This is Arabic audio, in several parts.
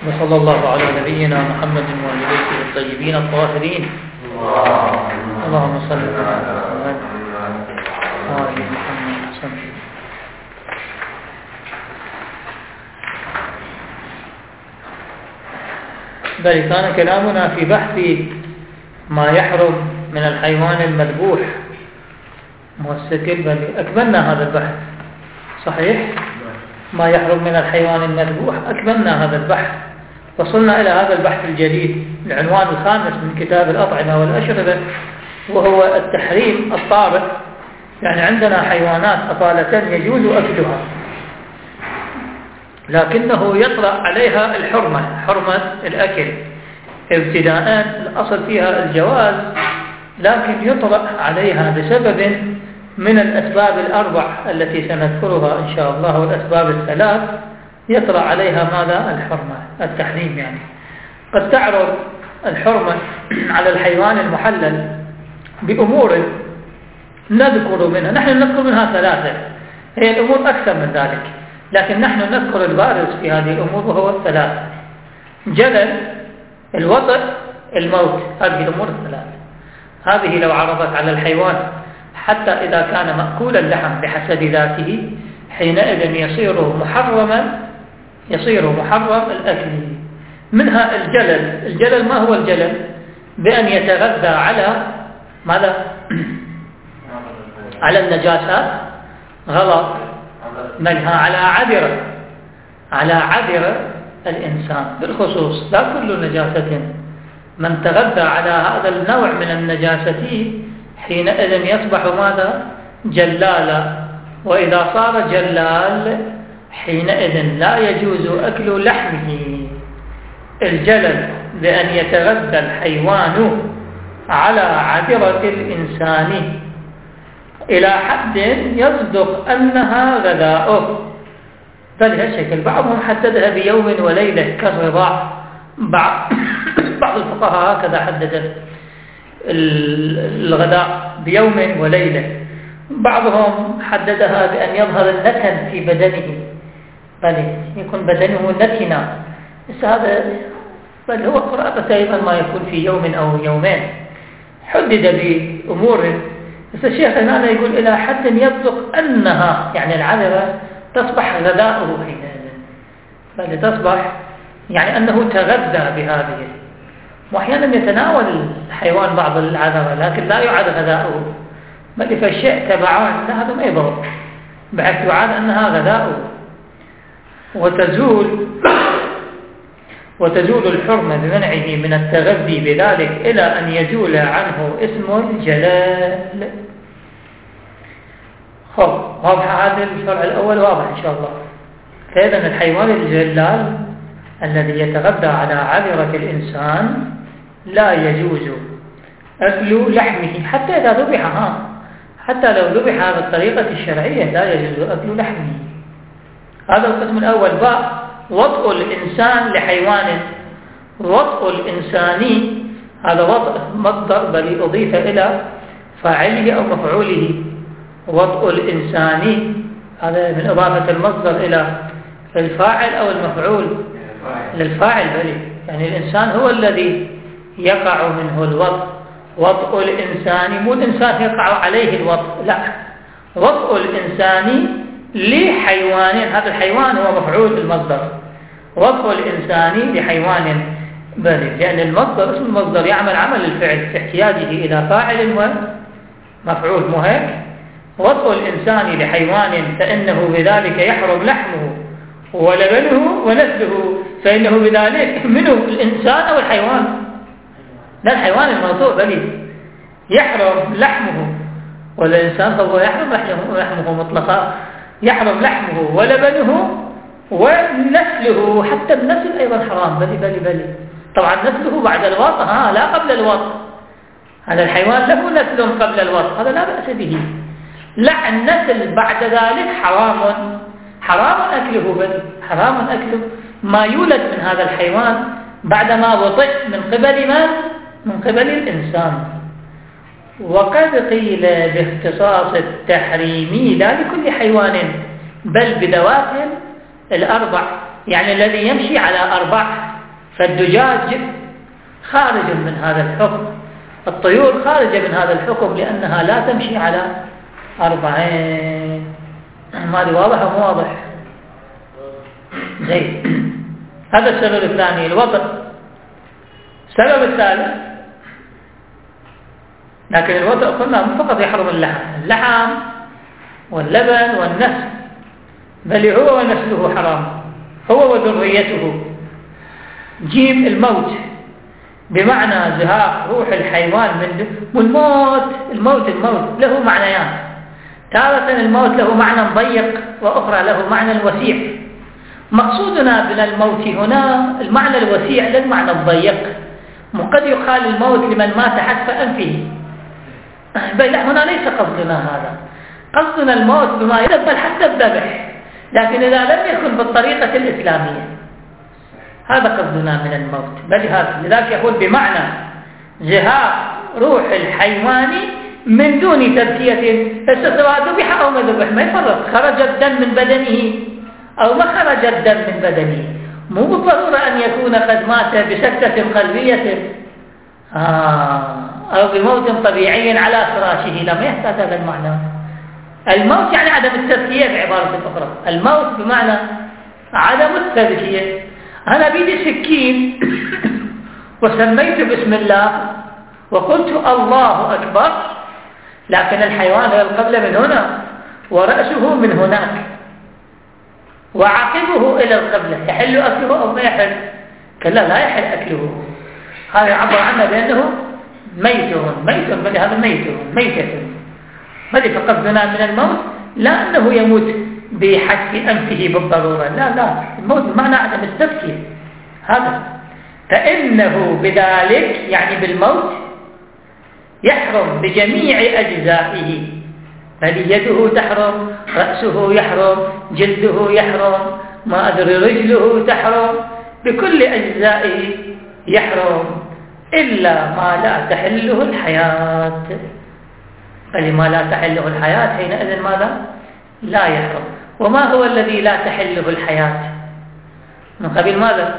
وصلى الله على نبينا محمد وعلى آله الطيبين الطاهرين. اللهم صل على محمد وعلى آل محمد. بل كان كلامنا في بحث ما يحرم من الحيوان المذبوح مستقل، بل أكملنا هذا البحث. صحيح؟ ما يحرم من الحيوان المذبوح أكملنا هذا البحث، وصلنا إلى هذا البحث الجديد، العنوان الخامس من كتاب الأطعمة والأشربة، وهو التحريم الطارئ. يعني عندنا حيوانات أصالة يجوز أكلها، لكنه يطرأ عليها الحرمة، حرمة الأكل ابتداء، الأصل فيها الجواز، لكن يطرأ عليها بسبب من الأسباب الأربع التي سنذكرها إن شاء الله، والأسباب الثلاث يطرأ عليها ماذا؟ الحرمة، التحريم. يعني قد تعرض الحرمة على الحيوان المحلل بأمور نذكر منها، نحن نذكر منها ثلاثة، هي الأمور أكثر من ذلك، لكن نحن نذكر البارز في هذه الأمور وهو الثلاثة: جلل، الوطئ، الموت. هذه الأمور الثلاثة، هذه لو عرضت على الحيوان حتى إذا كان مأكول اللحم بحسب ذاته، حينئذ يصير محرم الأكل. منها الجلل. الجلل ما هو الجلل؟ بأن يتغذى على ماذا؟ على النجاسات، غلط، منها على عذرة الإنسان بالخصوص، لا كل نجاسة. من تغذى على هذا النوع من النجاسة حينئذ يصبح ماذا؟ جلالا، وإذا صار جلال حينئذ لا يجوز أكل لحمه. الجلل بأن يتغذى الحيوان على عذرة الإنسان إلى حد يصدق أنها غذاؤه، فلهالشكل بعضهم حددها بيوم وليلة كالرضاع، بعض الفقهاء هكذا حدد الغذاء بيوم وليلة، بعضهم حددها بأن يظهر النتن في بدنه، بل يكون بدنه نتنا، هذا بل هو قراءة أيضا ما يكون في يوم أو يومين، حدد بأمور. بس الشيخ هنا يقول إلى حد يصدق أنها، يعني العذرة تصبح غذاؤه حينئذ، بل تصبح يعني أنه تغذى بهذه. وأحيانا يتناول الحيوان بعض العذرة لكن لا يعد غذاؤه، بل فالشيء تبعان، هذا ما يضر، بحيث يعاد أنها غذاؤه. وتزول الحرمة بمنعه من التغذي بذلك إلى أن يزول عنه اسم الجلال. واضح هذا الشرع الأول؟ واضح إن شاء الله. فإذا الحيوان الجلال الذي يتغذى على عذرة الإنسان لا يجوز أكل لحمه حتى إذا ذبح، حتى لو ذبح بالطريقة الشرعية لا يجوز أكل لحمه. هذا القسم الأول. وطء الإنسان لحيوان. وطء الإنساني هذا وطء مصدر بل أضيف إلى فاعله أو مفعوله. وطء الإنساني هذا من إضافة المصدر إلى الفاعل أو المفعول للفاعل، بل يعني الإنسان هو الذي يقع منه الوطء. وطء الإنسان مو الإنسان يقع عليه الوطء، لا، وطء الإنسان لحيوان، هذا الحيوان هو مفعول المصدر. وطء الإنسان لحيوان، بل لأن المصدر اسم المصدر يعمل عمل الفعل في احتياجه إلى فاعل ومفعول، مو هيك؟ وطء الإنسان لحيوان فإنه بذلك يحرم لحمه ولبنه ونسله، فإنه بذلك منه الإنسان أو الحيوان؟ لا، الحيوان الموضوع، بل يحرم لحمه، والإنسان فهو يحرم لحمه مطلقا، يحرم لحمه ولبنه ونسله، حتى النسل أيضا حرام، بل طبعا نسله بعد الوطء، لا قبل الوطء. هذا الحيوان له نسل قبل الوطء، هذا لا بأس به. لا، النسل بعد ذلك حرام أكله، بل حرام أكله ما يولد من هذا الحيوان بعدما وطئ من قبل من؟ من قبل الإنسان. وقد قيل باختصاص التحريم لا لكل حيوان بل بذوات الأربع، يعني الذي يمشي على 4 فالدجاج خارج من هذا الحكم، الطيور خارجة من هذا الحكم لأنها لا تمشي على أربعين. ما دي واضح أو مو واضح؟ زين. هذا السبب الثاني الوضع. السبب الثالث، لكن الوضع قلنا مو فقط يحرم اللحم واللبن والنسل، بل هو ونسله حرام، هو وذريته. جيم الموت، بمعنى زهاق روح الحيوان والموت له معنيان. تارة الموت له معنى ضيق، وأخرى له معنى وسيع. مقصودنا من الموت هنا المعنى الوسيع لا المعنى الضيق. وقد يقال الموت لمن مات حتف أنفه، بل هنا ليس قصدنا هذا، قصدنا الموت بما يدبل حتى الذبح، لكن إذا لم يكن بالطريقة الإسلامية، هذا قصدنا من الموت. بل هذا لذلك يقول بمعنى زهاق روح الحيوان من دون تذكية، سواء ذبح أو ما ذبح ما يفرق، خرج الدم من بدنه أو ما خرج الدم من بدنه، مو بالضرورة أن يكون قد مات بسكتة قلبية أو بموت طبيعي على فراشه، لا، ما يحتاج هذا المعنى. الموت يعني عدم التذكية بعبارة أخرى، الموت بمعنى عدم التذكية. أنا بيدي سكين وسميت بسم الله وقلت الله أكبر، لكن الحيوان له القبلة من هنا ورأسه من هناك وعقبه إلى القبلة، يحل أكله أو ما يحل؟ كلا لا يحل أكله. هذا يعبر عنه بأنه ميت، بل هذا ميتة. بل فقدنا من الموت لا أنه يموت بحك أنفه بالضرورة، لا، الموت بمعنى عدم التذكير هذا. فإنه بذلك يعني بالموت يحرم بجميع أجزائه، بل يده تحرم، رأسه يحرم، جلده يحرم، ما أدري رجله تحرم، بكل أجزائه يحرم إلا ما لا تحله الحياة. فلما لا تحله الحياة حينئذ ماذا؟ لا يحرم. وما هو الذي لا تحله الحياة؟ من قبيل ماذا؟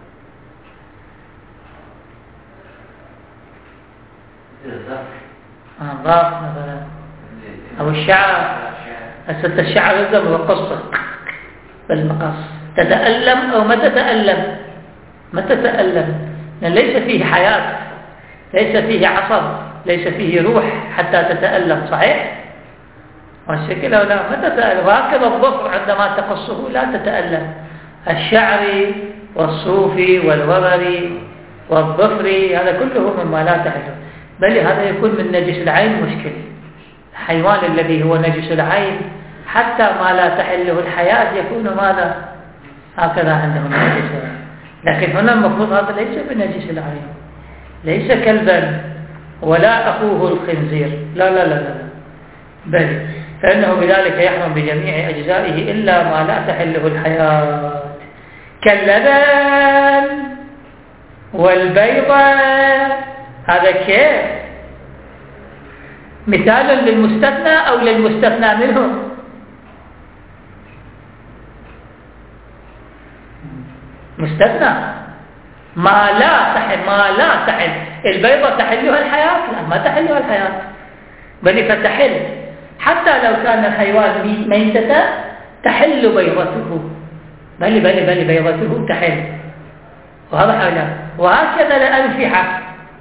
الضعف مثلا أو الشعر. أسد الشعر يلزم والقصة بالمقص، تتألم أو ما تتألم؟ ما تتألم، لأن ليس فيه حياة، ليس فيه عصب، ليس فيه روح حتى تتألم، صحيح؟ والشكل أو لا ما تتألم. وهكذا الظفر عندما تقصه لا تتألم. الشعر والصوف والوبر والظفر هذا كله مما لا تحله، بل هذا يكون من نجس العين مشكل. الحيوان الذي هو نجس العين حتى ما لا تحله الحياة يكون ماذا؟ هكذا عندهم نجس. لكن هنا المفروض هذا ليس بنجس العين، ليس كلبا ولا أخوه الخنزير، لا، بل فإنه بذلك يحرم بجميع أجزائه إلا ما لا تحله الحياة، كاللبن والبيضة. هذا كيف؟ مثالا للمستثنى أو للمستثنى منه؟ مستثنى. ما لا تحل البيضة تحلها الحياة؟ لا، ما تحلها الحياة، بل فتحل حتى لو كان الحيوان ميتة تحل بيضته، بل بيضته تحل. وهذا حاجة. وهكذا الأنفحة،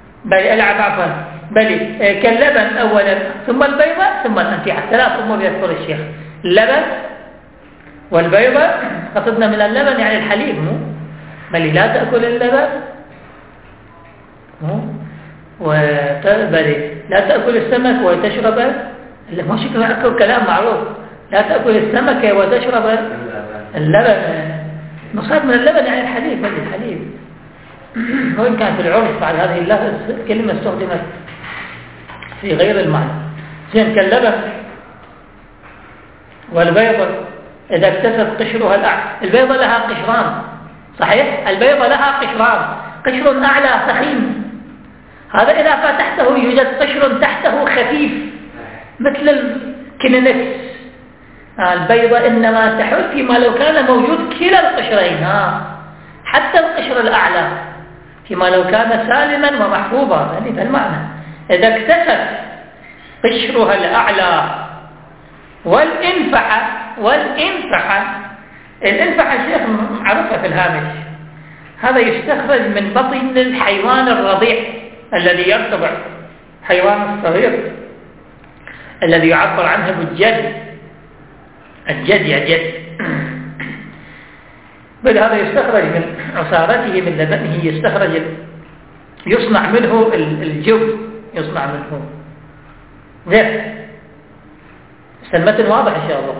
بل كاللبن أولا ثم البيضة ثم الأنفحة، ثلاث أمور يذكر الشيخ: اللبن والبيضة. قصدنا من اللبن يعني الحليب، مو بل لا تأكل اللبن، بل لا تأكل السمك وتشرب ما شكله كلام معروف، لا تأكل السمك وتشرب اللبن. نصاب من اللبن يعني الحليب، بل الحليب. وإن كان في العرف بعد هذه الكلمة استخدمت في غير المعنى. زين، كاللبن والبيضة إذا اكتسب قشرها الأعلى. البيضة لها قشران، صحيح؟ البيضة لها قشران، قشر أعلى ثخين، هذا إذا فتحته يوجد قشر تحته خفيف مثل الكننكس. البيضة إنما تحل فيما لو كان موجود كلا القشرين، حتى القشر الأعلى فيما لو كان سالما ومحفوظا، هذا المعنى. إذا اكتسب قشرها الأعلى الإنفعة شيخ معرفة في الهامش، هذا يستخرج من بطن الحيوان الرضيع الذي يرتضع، حيوان الصغير الذي يعبر عنه بالجد، الجد يا جد. بل هذا يستخرج من عصارته، من لبنه يصنع منه الجب، يصنع منه ذبح. المتن واضح إن شاء الله.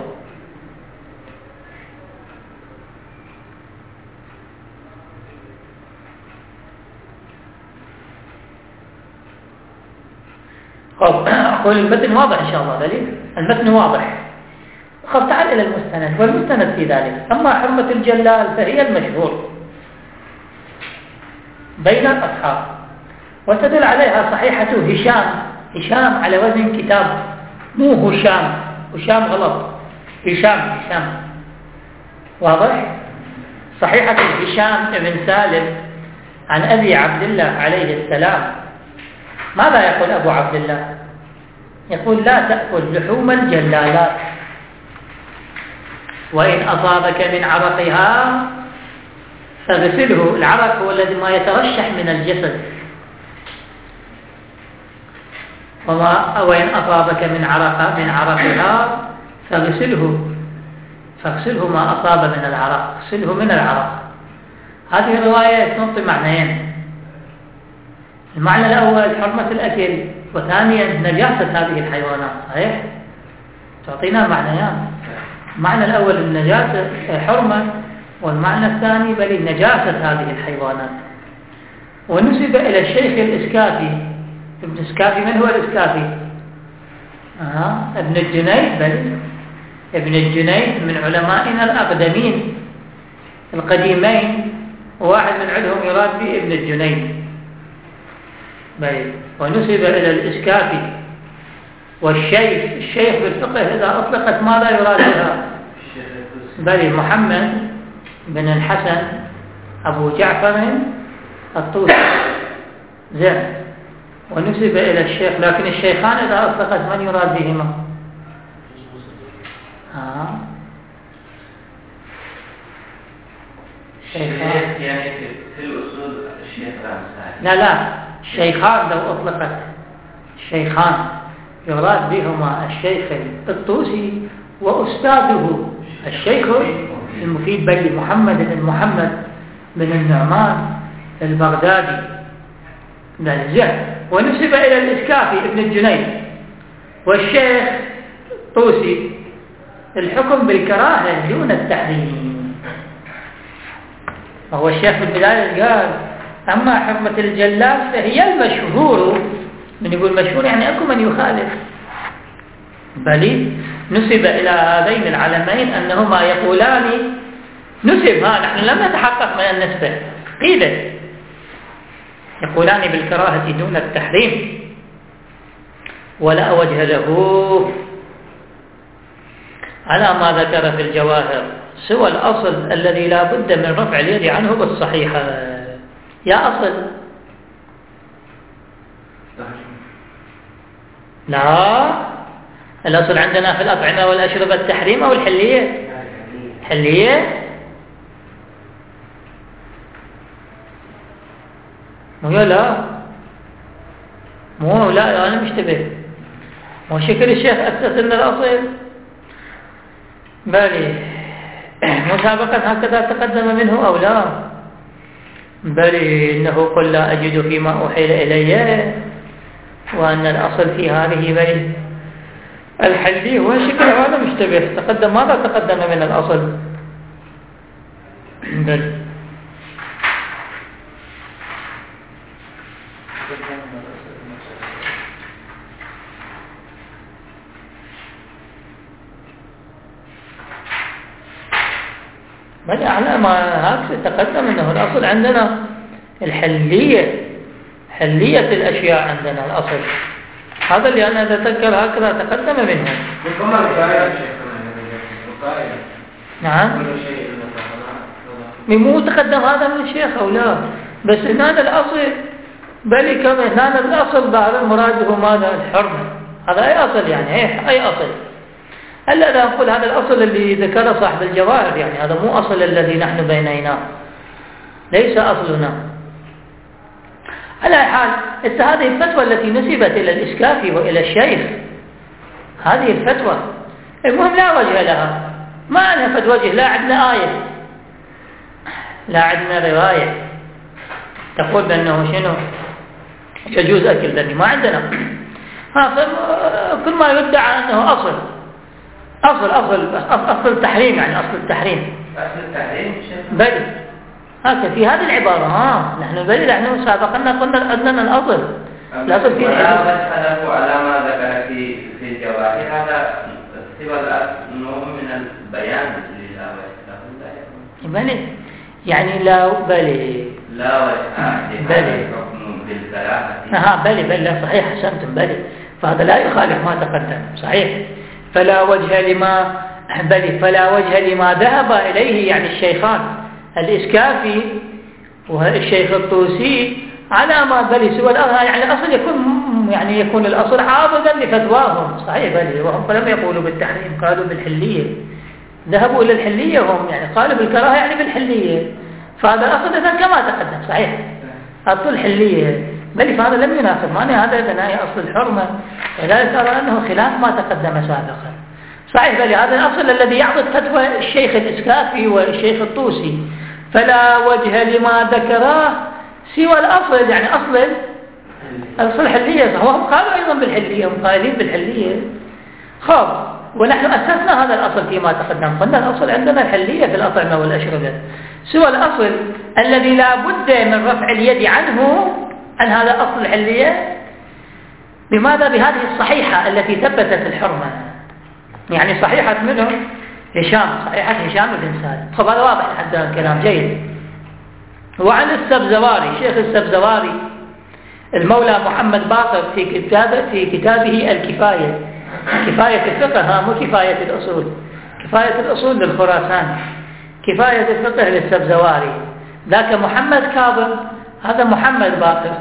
أقول المتن واضح إن شاء الله. دليل المتن واضح. خذ تعال إلى المستند، والمستند في ذلك. أما حرمة الجلال فهي المشهور بين الأصحاب، وتدل عليها صحيحة هشام على وزن كتاب، مو هشام غلط، هشام واضح. صحيحة هشام بن سالم عن أبي عبد الله عليه السلام. ماذا يقول أبو عبد الله؟ يقول: لا تأكل لحوم الجلالات، وإن أصابك من عرقها فاغسله. العرق هو الذي ما يترشح من الجسد. وإن أصابك من عرقها فاغسله ما أصاب من العرق، اغسله من العرق. هذه الرواية تنطي معنيين: المعنى الأول حرمة الأكل، وثانيا نجاسة هذه الحيوانات. صحيح؟ تعطينا معنيان: المعنى الأول النجاسة حرمة، والمعنى الثاني بل نجاسة هذه الحيوانات. ونسب إلى الشيخ الإسكافي. ابن إسكافي من هو الإسكافي؟ ابن الجنيد. بل ابن الجنيد من علمائنا الأقدمين القديمين، وواحد من علهم يراد به ابن الجنيد. بل ونسب إلى الإسكافي. والشيخ بالفقه إذا أطلقت ماذا يراد بها؟ بل محمد بن الحسن أبو جعفر الطوسي. زين. ونسب إلى الشيخ، لكن الشيخان إذا أطلقت من يراد بهما؟ شيخان يعني في الأصول الشيخ رامسان. لا الشيخان لو أطلقت الشيخان يراد بهما الشيخ الطوسي وأستاذه الشيخ المفيد بل محمد بن النعمان البغدادي. ونسب إلى الإسكافي ابن الجنيد والشيخ طوسي الحكم بالكراهة دون التحريم. وهو الشيخ في البداية قال: أما حرمة الجلال فهي المشهور. من يقول مشهور يعني أكو من يخالف. بل نسب إلى هذين العلمين أنهما يقولان، نحن لم نتحقق من النسبة، قيل يقولان بالكراهة دون التحريم، ولا وجه له على ما ذكر في الجواهر سوى الأصل الذي لا بد من رفع اليد عنه بالصحيحة. يا أصل لا، الأصل عندنا في الأطعمة والأشربة التحريم أو الحلية؟ الحلية. لا أنا مشتبه. وشكل الشيخ أسس أن الأصل بالي مسابقا هكذا تقدم منه أو لا؟ بل إنه قل لا أجد فيما أوحي إلي، وأن الأصل في هذه بل الحلي هو شكل هذا مشتبه. تقدم ماذا تقدم من الأصل؟ بل على ما هكذا تقدم أنه الأصل عندنا الحلية، حلية الأشياء عندنا الأصل. هذا اللي أنا أتذكر هكذا تقدم منه. نعم. مو تقدم هذا من الشيخ أو لا، بس هنا الأصل بل كما هنا الأصل بعد المراد هو ماذا؟ الحرمة. هذا أي أصل يعني أي أصل؟ هلا لا نقول هذا الأصل اللي ذكره صاحب الجواهر، يعني هذا مو أصل الذي نحن بيننا، ليس أصلنا. على حال هذه الفتوى التي نسبت إلى الإسكافي وإلى الشيخ، هذه الفتوى المهم لا وجه لها، ما نفت وجه، لا عندنا آية، لا عندنا رواية تقول بأنه شنو يجوز أكل ذني، ما عندنا. كل ما يدعى أنه أصل التحريم، يعني أصل التحريم بل هكذا في هذه العبارة. نحن بل نحن سابقا قلنا أننا الأصل في ولا وجه على ما ذكر في الجواهر، هذا سوى نوع من البيان بل يعني لا وجه الحكم بالكراهة. بل لا صحيح، حسنتم، بل فهذا لا يخالف ما تقدم صحيح. فلا وجه لما ذهب إليه يعني الشيخان الإسكافي والشيخ الطوسي على ما بل سوى يعني الأصل يكون الأصل عابدا لفتواهم صحيح. بل وهم فلم يقولوا بالتحريم، قالوا بالحلية، ذهبوا إلى الحلية هم، يعني قالوا بالكراهة يعني بالحلية. فهذا الأصل إذن كما تقدم صحيح، أصل الحلية، بل فهذا لم يناسب معنى هذا ثنائي أصل الحرمة، وذلك أرى أنه خلاف ما تقدم سابقا صحيح. بل هذا الأصل الذي يعضد فتوى الشيخ الإسكافي والشيخ الطوسي، فلا وجه لما ذكراه سوى الأصل، يعني أصل الحلية. وهم قالوا أيضا بالحلية، هم قائلين بالحلية. ونحن أسسنا هذا الأصل فيما تقدم، قلنا الأصل عندنا الحلية في الأطعمة والأشربة، سوى الأصل الذي لا بد من رفع اليد عنه، عن هذا أصل الحلية. بماذا؟ بهذه الصحيحة التي ثبتت الحرمة، يعني صحيحة منهم صحيحة هشام بن سالم. هذا واضح حتى الكلام جيد. وعن السبزواري، شيخ السبزواري المولى محمد باقر في كتابه الكفاية، كفاية الفقه، مو كفاية الأصول، كفاية الأصول للخراسان، كفاية الفقه للسبزواري، ذاك محمد كاظم، هذا محمد باقر.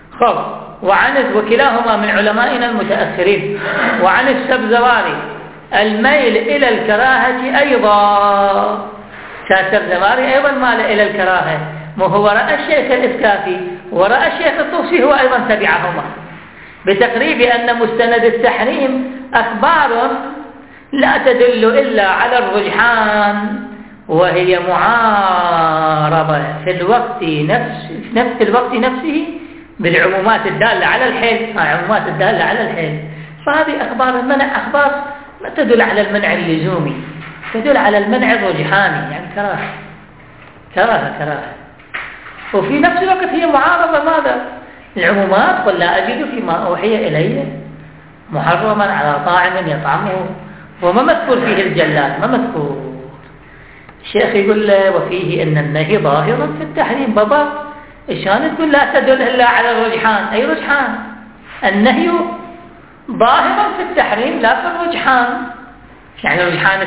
وكلاهما من علمائنا المتأخرين. وعن السبزواري الميل إلى الكراهة أيضا، السبزواري أيضا مال إلى الكراهة، وهو رأى الشيخ الإسكافي ورأى الشيخ الطوسي، هو أيضا تبعهما، بتقريب أن مستند التحريم أخبار لا تدل إلا على الرجحان، وهي معارضة في الوقت نفسه بالعمومات الدالة على الحل، عمومات الدالة على الحل. فهذه أخبار المنع أخبار ما تدل على المنع اللزومي، تدل على المنع الرجحاني، يعني كراهة. وفي نفس الوقت هي معارضة ماذا؟ العمومات، قل لا أجد فيما أوحي إلي محرما على طاعم يطعمه، وما مذكور فيه الجلال، ما مذكور. الشيخ يقول له وفيه أن النهي ظاهر في التحريم. بابا إشان تقول لا تدل إلا على الرجحان؟ أي رجحان؟ النهي ظاهر في التحريم لا في الرجحان، يعني رجحان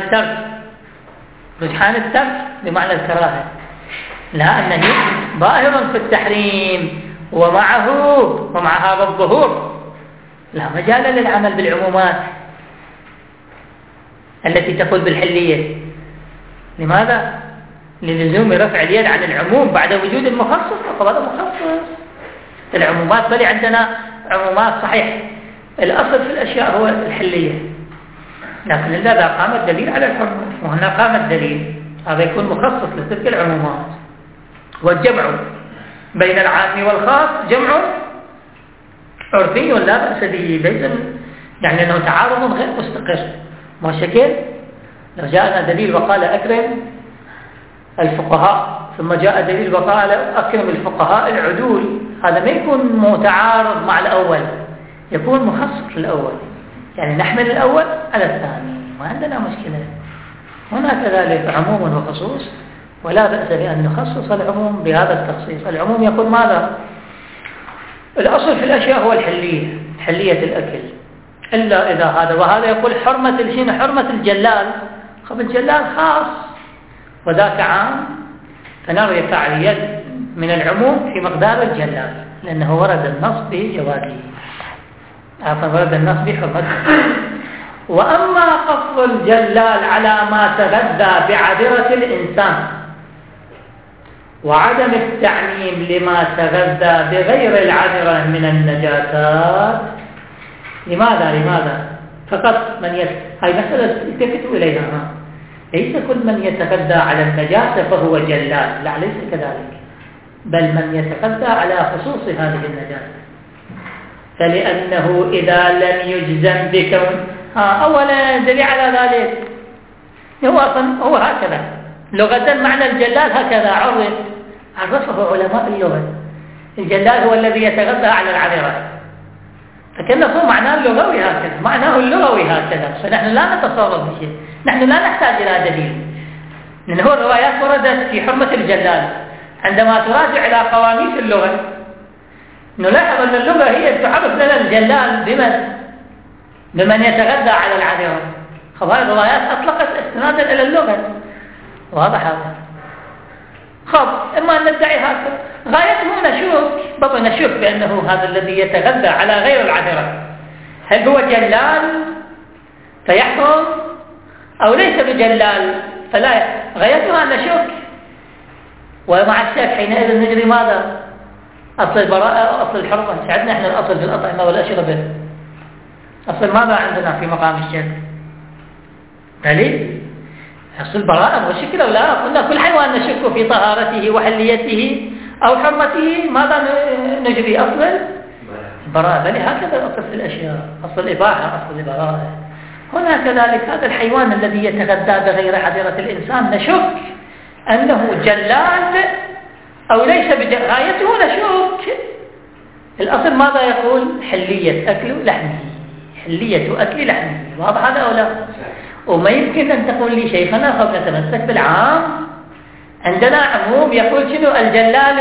الترك بمعنى الكراهة، لا، النهي ظاهر في التحريم ومع هذا الظهور لا مجال للعمل بالعمومات التي تقول بالحلية. لماذا؟ للزوم رفع اليد عن العموم بعد وجود المخصص. هذا مخصص العمومات، بل عندنا عمومات صحيح، الأصل في الأشياء هو الحلية، لكن إذا قام الدليل على الحرمة، وهنا قام الدليل، هذا يكون مخصص لتلك العمومات. والجمع بين العام والخاص جمع عرفي ولا بأس به، ليس يعني أنه تعارض غير مستقر. ما شكل لو جاءنا دليل وقال أكرم الفقهاء، ثم جاء دليل وقال أكرم الفقهاء العدول، هذا ما يكون متعارض مع الأول، يكون مخصص للأول، يعني نحمل الأول على الثاني، ما عندنا مشكلة. هنا كذلك عموم وخصوص، ولا بأس بأن نخصص العموم بهذا التخصيص. العموم يقول ماذا؟ الأصل في الأشياء هو الحلية، حلية الأكل، إلا إذا هذا وهذا يقول حرمة الجلال. الجلال خاص وذاك عام، فنرى فعالية من العموم في مقدار الجلال، لأنه ورد النص بجوازه، ورد النص بحرمته. وأما قصد الجلال على ما تغذى بعذرة الإنسان وعدم التعميم لما تغذى بغير العذرة من النجاسات، لماذا؟ فقط من هاي مسألة التفتوا إليها، ليس كل من يتغذى على النجاسة فهو جلال، لا ليس كذلك، بل من يتغذى على خصوص هذه النجاسة. فلأنه إذا لم يجزم بكون أولا دليل على ذلك هو هكذا لغة معنى الجلال هكذا عرفه علماء اللغة. الجلال هو الذي يتغذى على العذرة، فكأنه معناه اللغوي هكذا، معناه اللغوي هكذا، فنحن لا نتصرف بشيء، نحن لا نحتاج إلى دليل، لأنه الروايات وردت في حرمة الجلال. عندما تراجع إلى قواميس اللغة نلاحظ أن اللغة هي تعرف لنا الجلال بمن يتغذى على العذرة. هذه الروايات أطلقت استنادا إلى اللغة، واضح هذا. إما أن ندعي هكذا، غايته نشوف بأنه هذا الذي يتغذى على غير العذرة هل هو جلال فيحرم أو ليس بجلال فلا، غايتها نشوف. ومع الشك حينئذ نجري ماذا؟ أصل البراءة وأصل الحرمة. ساعدنا إحنا الأصل في الأطعمة والأشربة، أصل ماذا عندنا في مقام الشك؟ دليل أصل البراءة والشك. لو لا قلنا كل حيوان نشك في طهارته وحليته أو حرمته، ماذا نجري؟ أصل البراءة. بل هكذا الأصل في الأشياء، أصل الإباحة أصل البراءة. هنا كذلك هذا الحيوان الذي يتغذى بغير عذرة الإنسان نشك أنه جلال أو ليس بجلال، غايته نشك. الأصل ماذا يقول؟ حلية أكل لحمه، حلية أكل لحمه، واضح هذا أو لا؟ وما يمكن أن تقول لي شيخنا فنتمسك بالعام. عندنا عموم يقول شنو؟ الجلال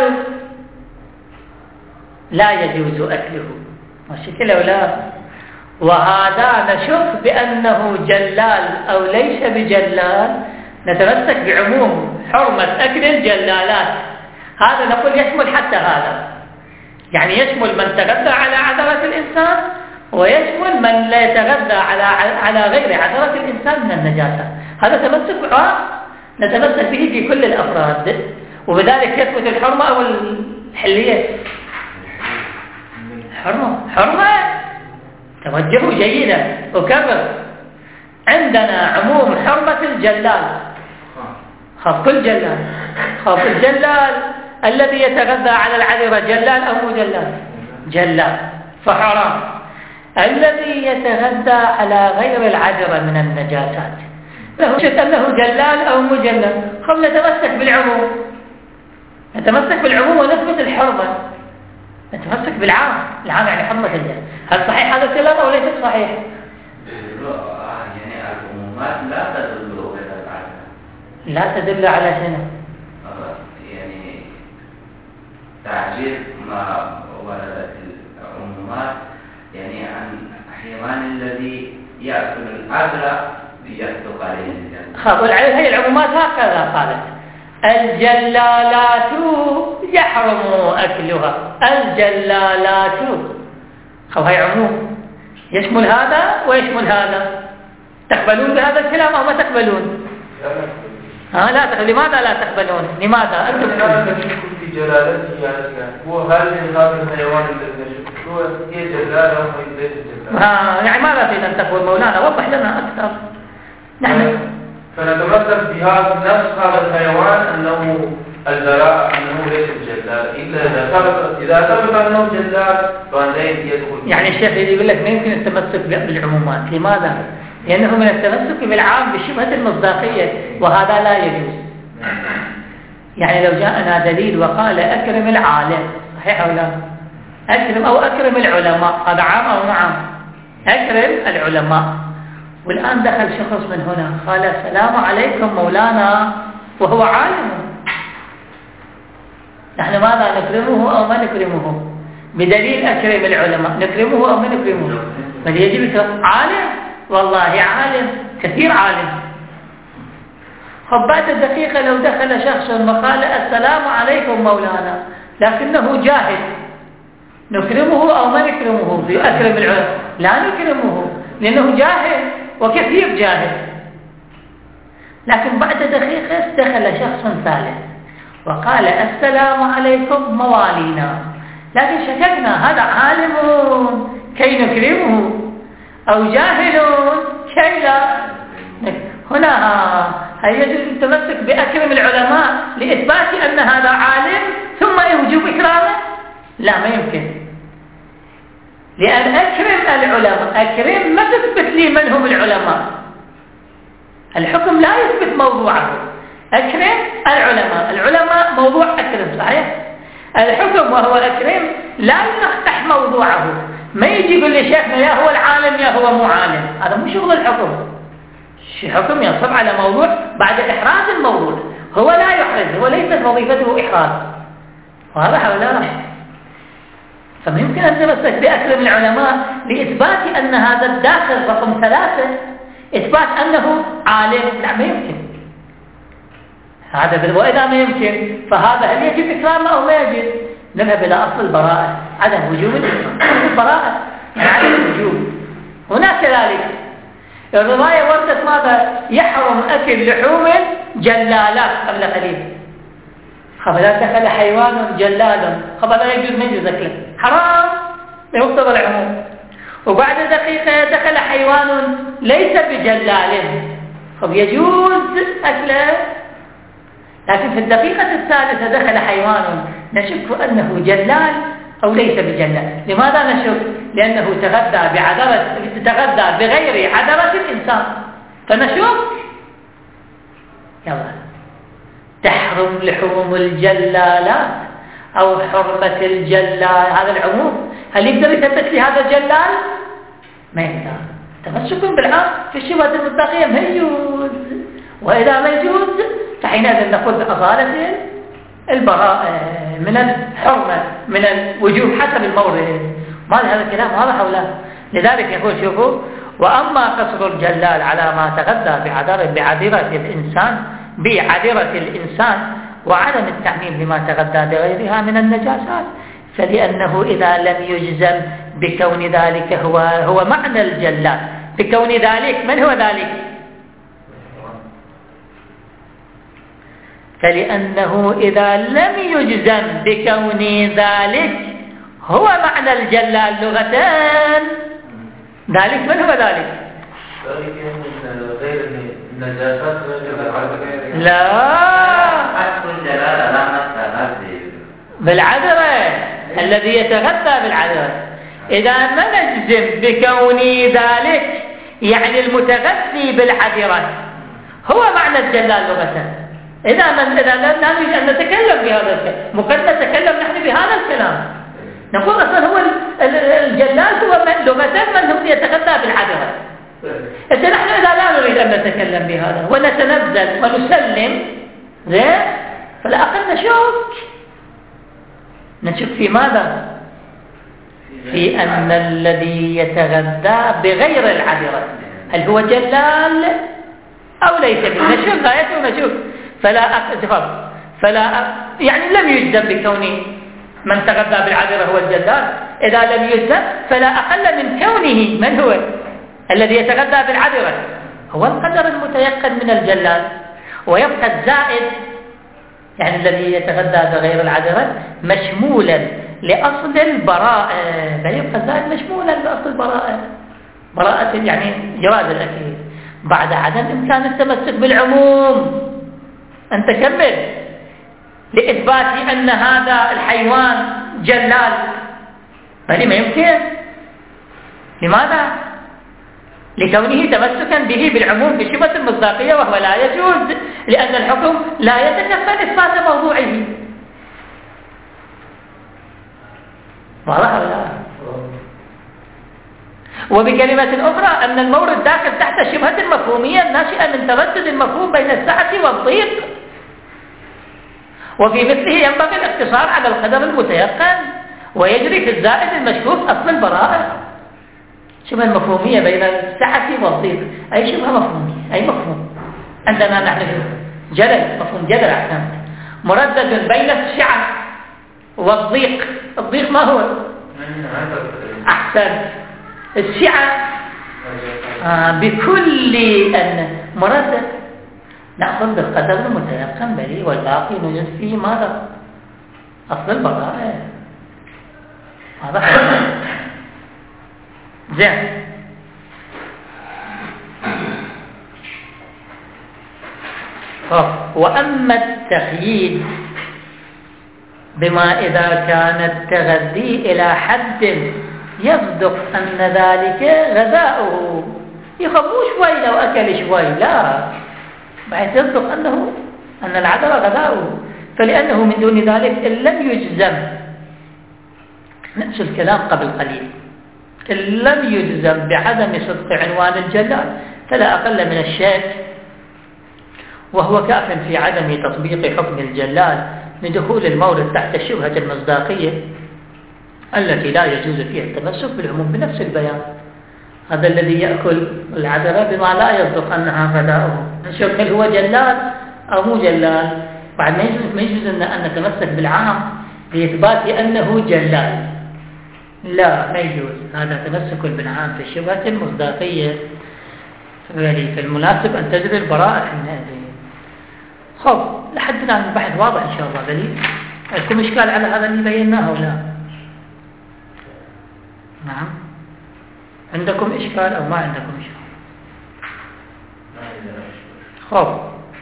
لا يجوز أكله، مشكلة ولا؟ وهذا نشك بأنه جلال أو ليس بجلال، نتمسك بعموم حرمة أكل الجلالات. هذا نقول يشمل حتى هذا، يعني يشمل من تغذى على عذرة الإنسان ويشمل من لا يتغذى على غير عذرة الإنسان من النجاسة. هذا تمسك نتمسك به في كل الأفراد، وبذلك يثبت الحرمة أو الحلية. حرمة توجهوا جيدا. أكرر، عندنا عموم حرمة الجلال، خاف كل جلال، خاف الجلال الذي يتغذى على العذرة جلال أو مو جلال؟ جلال فحرام. الذي يتغذى على غير العذرة من النجاسات له شك أنه جلال أو مو جلال. نتمسك بالعموم ونثبت الحرمة، نتمسك بالعام. العام يعني حرمة الجلال. هل صحيح هذا الكلام أو ليس صحيح؟ يعني العمومات لا تدل على العذرة، لا تدل على شنو؟ يعني تعجيل ما وردت العمومات يعني عن حيوان الذي يأكل العذرة يصدق عليه الجلال. هي العمومات هكذا قالت: الجلالات يحرم أكلها. الجلالات هي عموم يشمل هذا ويشمل هذا. تقبلون بهذا الكلام أو ما تقبلون؟ لا تقبلون. لماذا لا تقبلون؟ لماذا؟ أنتم في جلالته يعني هو هل هذا الحيوان الذي هو جلال أو ليس جلال؟ يعني ماذا تريد أن تقول مولانا؟ وضح لنا أكثر. نحن فنتمثل بهذا نفس هذا الحيوان أنه البراء أنه ليس جلال، إذا ثبت أنه جلال فعندئذ يدخل. يعني الشيخ يقول لك ما يمكن التمسك بالعمومات. لماذا؟ لأنه من التمسك بالعام بشبهة المصداقية، وهذا لا يجوز. يعني لو جاءنا دليل وقال أكرم العالم، صحيح أو لا؟ أكرم أو أكرم العلماء، هذا عام أو نعم؟ أكرم العلماء. والآن دخل شخص من هنا قال السلام عليكم مولانا وهو عالم، نحن ماذا نكرمه أو ما نكرمه؟ بدليل أكرم العلماء، نكرمه أو ما نكرمه؟ بل يجب عالم، والله عالم كثير عالم. بعد دقيقة لو دخل شخص وقال السلام عليكم مولانا لكنه جاهل، نكرمه أو ما نكرمه؟ في أكرم العلماء لا نكرمه لأنه جاهل وكثير جاهل. لكن بعد دقيقة دخل شخص ثالث وقال السلام عليكم موالينا، لكن شككنا هذا عالم كي نكرمه أو جاهل كي لا. هنا يجب التمسك بأكرم العلماء لإثبات أن هذا عالم ثم يوجب إكرامه؟ لا، ما يمكن. لأن أكرم العلماء، أكرم ما تثبت لي من هم العلماء، الحكم لا يثبت موضوعه. أكرم العلماء موضوع أكرم صحيح، الحكم وهو أكرم لا يفتح موضوعه. ما يجي يقول لي شيخنا يا هو العالم يا هو مو عالم، هذا مو شغل الحكم. الحكم ينصب على موضوع بعد إحراز الموضوع، هو لا يحرز، هو ليست وظيفته إحراز، وهذا حوله. فما يمكن أن تمسك بأكرم العلماء لإثبات أن هذا الداخل رقم 3 إثبات أنه عالم، لا ما يمكن هذا. وإذا ما يمكن فهذا هل يجب إكرامه أو ما يجب؟ نذهب إلى أصل البراءة، عدم وجوب البراءة، يعني عدم الوجوب. هناك كذلك الرواية وردت ماذا؟ يحرم أكل لحوم جلالات قبل قليل. خبلا دخل حيوان جلال، خبلا يجوز ما يجوز أكله، حرام بمقتضى العموم. وبعد دقيقة دخل حيوان ليس بجلال، يجوز أكله. لكن في الدقيقة الثالثة دخل حيوان نشك أنه جلال أو ليس بجلال. لماذا نشك؟ لأنه تغذى بغير عذرة الإنسان، فنشك يلا تحرم لحوم الجلالات أو حرمة الجلال، هذا العموم. هل يقدر يثبت لي هذا الجلال؟ ما يقدر. تمسك بالعام في الشبهة المطلقية ما يجوز، وإذا ما يجوز فحينئذ نقول بأصالة البراءة من الحرمة من الوجوب حسب المورد. ما هذا الكلام هذا حوله. لذلك يقول شوفوا: وأما قصر الجلال على ما تغذى بعذرة الإنسان وعدم التعميم لما تغذى بغيرها من النجاسات، فلأنه إذا لم يجزم بكون ذلك هو معنى الجلال، بكون ذلك من هو ذلك؟ فلأنه إذا لم يجزم بكون ذلك هو معنى الجلال لغتان، ذلك من هو ذلك؟ غير النجاسات لا، بالعذرة الذي يتغذى بالعذرة. إذا ما نجزم بكون ذلك يعني المتغذي بالعذرة هو معنى الجلال لغتان. إذا لا نريد أن نتكلم بهذا الكلام، ممكن نتكلم نحن بهذا الكلام، نقول أصلا هو الجلال هو لغة من هو يتغذى بالعذرة. إذا نحن إذا لا نريد أن نتكلم بهذا ونتنزل ونسلم فلا أقل نشك في ماذا؟ في أن الذي يتغذى بغير العذرة هل هو جلال أو ليس نشك غايته نشك. يعني لم يجزم بكون من تغذى بالعذرة هو الجلال. إذا لم يجزم فلا أقل من كونه من هو الذي يتغذى بالعذرة هو القدر المتيقن من الجلال، ويبقى الزائد يعني الذي يتغذى بغير العذرة مشمولا لأصل البراءة، فيبقى الزائد مشمولا لأصل البراءة، براءة يعني جواز الأكل بعد عدم إمكان التمسك بالعموم. أن تكمل لإثبات أن هذا الحيوان جلال، هذه ما يمكن. لماذا؟ لكونه تمسكا به بالعموم بشبهة المصداقية، وهو لا يجوز لأن الحكم لا يتكفل إثبات موضوعه. واضح ولا لا؟ وبكلمة أخرى أن المورد داخل تحت شبهة المفهومية الناشئة من تردد المفهوم بين السعة والضيق، وفي مثله ينبغي الاقتصار على القدر المتيقن ويجري في الزائد المشكوك أصل البراءة. شبهة المفهومية بين السعة والضيق أي شبهة مفهومية، أي مفهوم عندنا نحن جلل، مفهوم جلل أحسن، مردد بين السعة والضيق. الضيق ما هو؟ أحسن، السعة بكل أن مردد. نأخذ بالقدر المتيقن بلي، والباقي نجد فيه ماذا؟ أصل البضائع. هذا زين. وأما التقييد بما إذا كان التغذي إلى حد يصدق أن ذلك غذاؤه، يخبو شوي لو أكل شوي، لا، بحيث يصدق أن العدل غذاؤه، فلأنه من دون ذلك إن لم يجزم، نفس الكلام قبل قليل، إن لم يجزم بعدم صدق عنوان الجلال فلا أقل من الشك، وهو كاف في عدم تطبيق حكم الجلال لدخول المورد تحت الشبهة المصداقية التي لا يجوز فيها التمسك بالعموم بنفس البيان. هذا الذي يأكل العذرة بما لا يصدق أنها غذاؤه، نشوف هل هو جلال أو مو جلال. بعد ما يجوز أن نتمسك بالعام لإثبات أنه جلال، لا، ما يجوز. هذا تمسك بالعام في الشبهة المصداقية، فالمناسب أن تجري البراءة من هذه. خب، لحد الآن البحث واضح إن شاء الله. دليل لكم إشكال على هذا اللي بيناه ولا؟ نعم، عندكم إشكال أو ما عندكم إشكال؟ خب،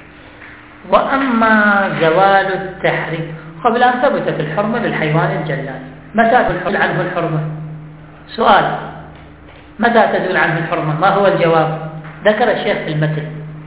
وأما زوال التحريم، خب الآن ثبتت الحرمة للحيوان الجلال، متى تزول عنه الحرمة؟ سؤال، متى تزول عنه الحرمة؟ ما هو الجواب؟ ذكر الشيخ في المتن.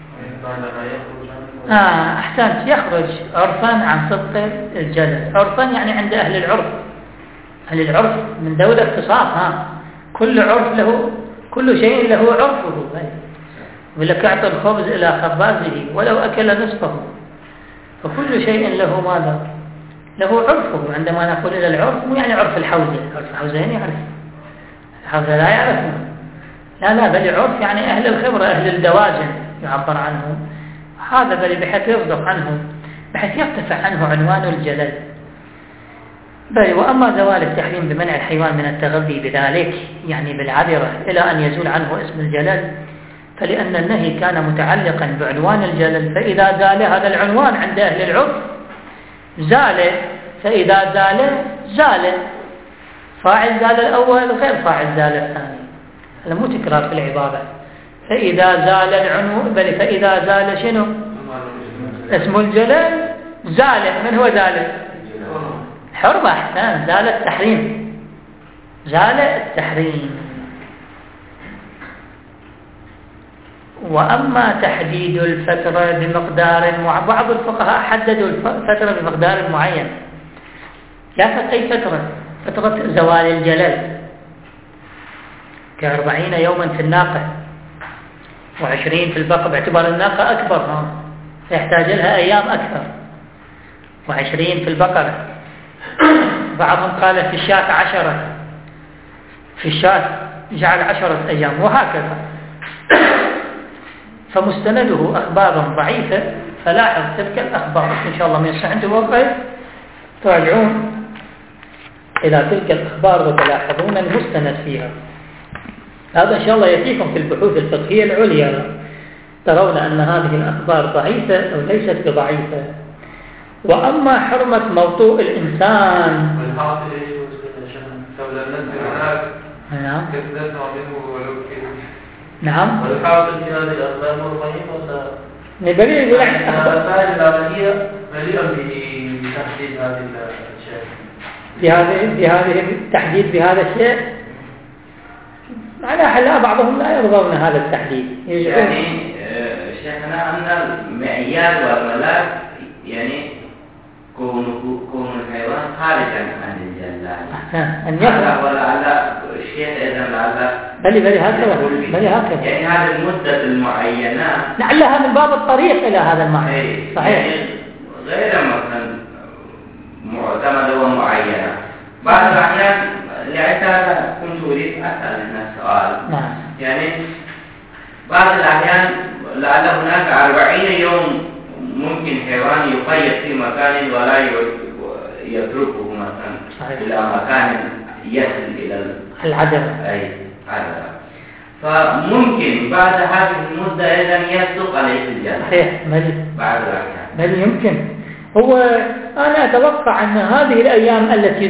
أحسنت، يخرج عرفا عن صدق الجلل. عرفا يعني عند أهل العرف. أهل العرف من ذوي الاختصاص، كل عرف له، كل شيء له عرفه. ولك أعطى الخبز إلى خبازه ولو أكل نصفه، فكل شيء له ماذا؟ له عرفه. عندما نقول إلى العرف مو يعني عرف الحوزة، عرف الحوزين يعرف، الحوزة لا يعرفه، لا، بل عرف يعني أهل الخبرة، أهل الدواجن يعبر عنه، هذا بل بحيث يصدق عنه، بحيث يرتفع عنه عنوان الجلل. بل وأما زوال التحريم بمنع الحيوان من التغذي بذلك يعني بالعذرة إلى أن يزول عنه اسم الجلل، فلأن النهي كان متعلقا بعنوان الجلل، فإذا زال هذا العنوان عند أهل العرف زال، فإذا زال فاعل زال الأول غير فاعل زال الثاني، هذا مو تكرار في العبارة. فإذا زال العنوان، بل فإذا زال شنو؟ اسم الجلل زال. من هو زال؟ حرمة. أحسن، زال التحريم، زال التحريم. وأما تحديد الفترة بمقدار بعض الفقهاء حددوا الفترة بمقدار معين. لا، أي فترة؟ فترة زوال الجلل ك40 يوما في الناقة و20 في البقر، باعتبار الناقة أكبر يحتاج لها أيام أكثر، و20 في البقر. بعضهم قال في الشاة 10، في الشاة جعل 10 أيام، وهكذا. فمستنده أخبار ضعيفة، فلاحظ تلك الأخبار إن شاء الله من يصح عنده موقف تراجعون إلى تلك الأخبار وتلاحظون المستند فيها. هذا إن شاء الله يأتيكم في البحوث الفقهية العليا، ترون أن هذه الأخبار ضعيفة أو ليست بضعيفة. وأما حرمة موطوء الإنسان، نعم، والحاصل في هذه الأخبار ضعيفة، نبري يقول الفائدة العملية مليئة بتحديد هذه الأشياء، بهذه التحديد بهذا الشيء. معناها لا، بعضهم لا يرضون هذا التحديد، يعني شيخنا أن المعيار والملاك يعني كون الحيوان خارجا عن الجلال، هذا ولعل الشيخ إذا لعل بل هكذا يعني هذه المدة المعينة لعلها من باب الطريق إلى هذا المعنى. صحيح، يعني غير مثلا معتمدة ومعينة. بعض الأحيان لعلها كنت أريد أسأل هنا السؤال، يعني بعض الأحيان لعل هناك 40 يوم ممكن حيوان يقيد في مكان ولا يتركه مثلا إلى مكان يصل إلى العدم. أي عدم. فممكن بعد هذه المدة أيضا يصدق عليه الجنة. صحيح. بعد الأحكام. بل يمكن. هو أنا أتوقع أن هذه الأيام التي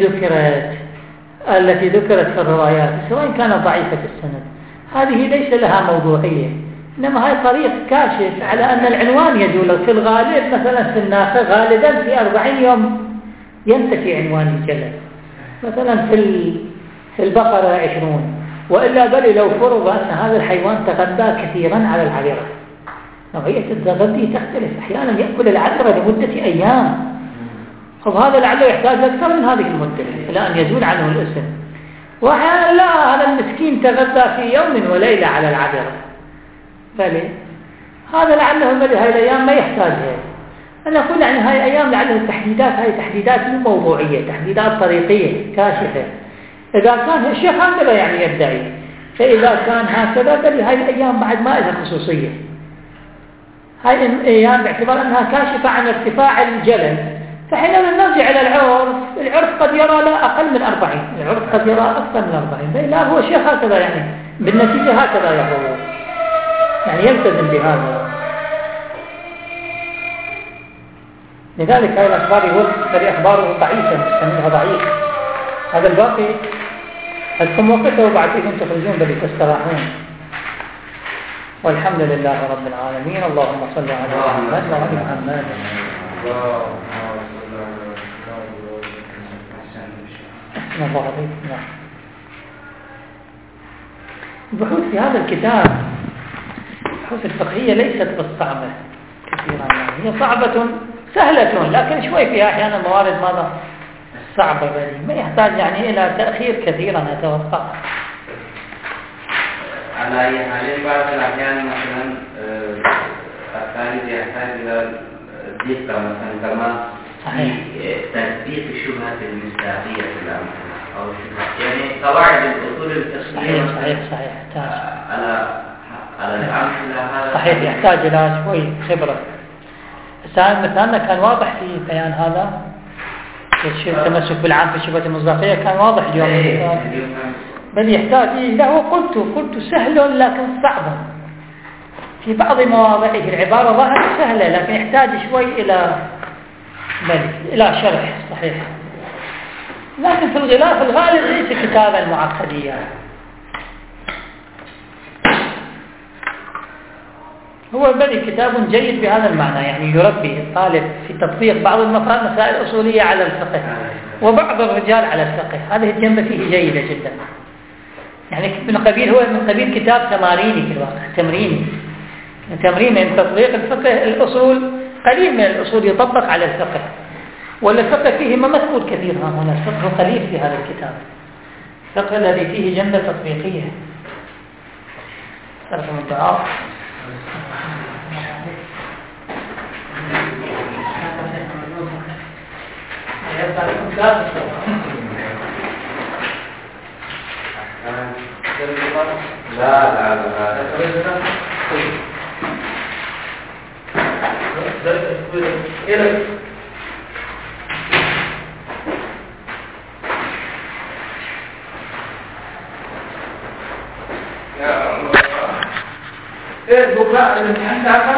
ذكرت في الروايات سواء كانت ضعيفة السند هذه ليس لها موضوعية، إنما هي طريق كاشف على أن العنوان يجول في الغالب. مثلا في الناقة غالبا في 40 يوم ينتفي عنوان الجلد، مثلا في البقرة 20، وإلا بل لو فرض أن هذا الحيوان تغذى كثيرا على العذرة، نوعية التغذي تختلف. أحيانا يأكل العذرة لمدة أيام، وهذا لعله يحتاج أكثر من هذه المدة إلى أن يزول عنه الاسم. وأحيانا لا، هذا المسكين تغذى في يوم وليلة على العذرة، بل هذا لعله بل هاي الأيام ما يحتاجها. أنا أقول يعني هاي الأيام لعله التحديدات هاي تحديدات مو موضوعية، تحديدات طريقية كاشفة. إذا كان الشيخ هكذا يعني يدعي، فإذا كان هكذا بل هاي الأيام بعد ما لها خصوصية. هاي الأيام باعتبار أنها كاشفة عن ارتفاع الجلد، فحينما نرجع إلى العرف قد يرى لا أقل من 40، العرف قد يرى أكثر من 40. لا، هو الشيخ هكذا يعني بالنتيجة هكذا يقول، يعني يلتزم بهذا. لذلك هاي الأخبار يقول أخباره ضعيفة، مستمرها ضعيف. هذا الباقي هلكم وقته وبعد إذن تخرجون بل تستراحون. والحمد لله رب العالمين. اللهم صل على محمد وعلى محمد. أحسن الله عليك. البحوث في هذا الكتاب البحوث الفقهية ليست بالصعبة كثيرا، هي صعبة سهلة لكن شوي فيها أحيانا موارد ماذا صعبة، ما يحتاج يعني إلى تأخير كثيرا أتوقع. على أي حال بعض الأحيان مثلا الثالث يحتاج إلى دقة مثلا كما في تثبيت الشبهة المصداقية في الأمثلة أو الشبهة، يعني قواعد الأصول الفقهية. صحيح. على الأمثلة هذا صحيح، يحتاج إلى شوي خبرة. مثلا كان واضح في بيان هذا التمسك بالعام في الشبهة المصداقية، كان واضح اليوم. بل يحتاج له قلت سهل لكن صعب في بعض مواضعه. العبارة ظاهرة سهلة لكن يحتاج شوي إلى شرح. صحيح، لكن في الغالب ليس كتابا معقديا. هو بل كتاب جيد بهذا المعنى، يعني يربي الطالب في تطبيق بعض المسائل الأصولية على الفقه وبعض الرجال على الفقه. هذه الجنبة فيه جيدة جدا، يعني هو من قبيل كتاب تماريني في الواقع، تمرين من تطبيق الفقه. الأصول قليل من الأصول يطبق على الفقه، ولا الفقه فيه ما مذكور كثير. هنا الفقه قليل في هذا الكتاب، الفقه الذي فيه جنبة تطبيقية. صرف من الدعاء. بكرة الامتحان